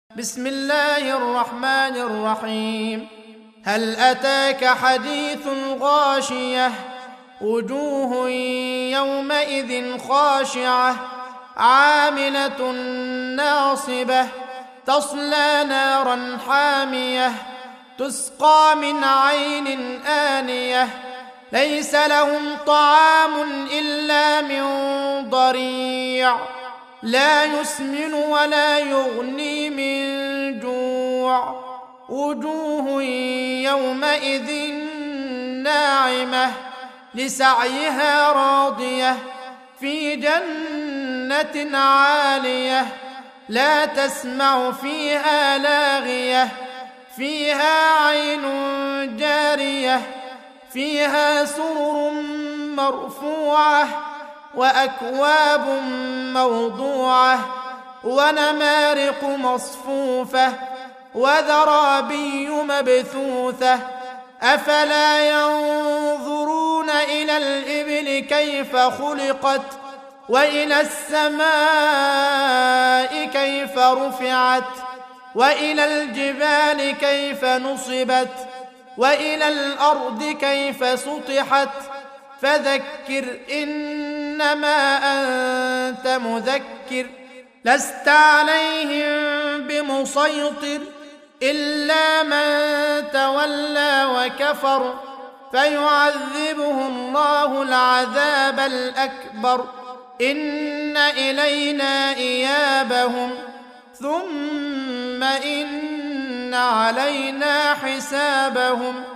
بسم الله الرحمن الرحيم. هل أتاك حديث الغاشية وجوه يومئذ خاشعة عاملة ناصبة تصلى نارا حامية تسقى من عين آنية ليس لهم طعام إلا من ضريع لا يسمن ولا يغني من جوع وجوه يومئذ ناعمة لسعيها راضية في جنة عالية لا تسمع فيها لاغية فيها عين جارية فيها سرر مرفوعة وأكواب موضوعة ونمارق مصفوفة وزرابي مبثوثة أفلا ينظرون إلى الإبل كيف خلقت وإلى السماء كيف رفعت وإلى الجبال كيف نصبت وإلى الأرض كيف سطحت فذكر إنما أنت مذكر لست عليهم بمسيطر إلا من تولى وكفر فيعذبه الله العذاب الأكبر إن إلينا إيابهم ثم إن علينا حسابهم